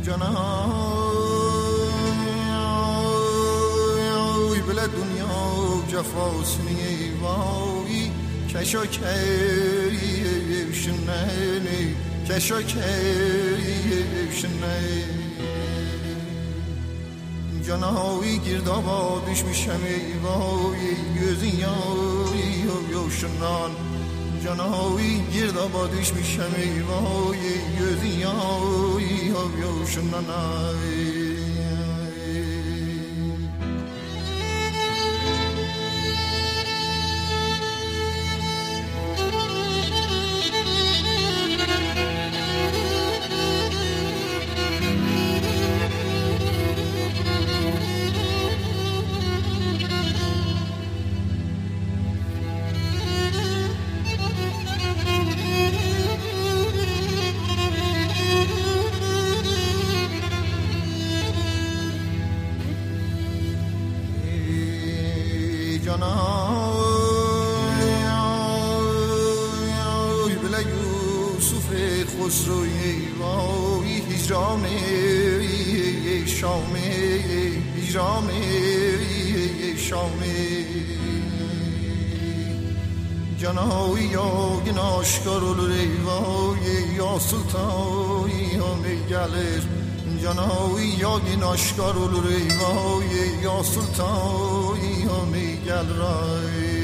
جانای بلا دنیا جفاسنی وای کشاکی شننی کشاکی شننی جانای گردابا düşmüşem vay gözün yoşundan Canavı girdaba düşmüşem vay gözün yoşundan جانای بلا یوسف خسروی وای هجران شامی جانای یا گناشکار وای یا سلطانی همی گلر جانای یا گناشکار وای یا سلطانی همی گل رای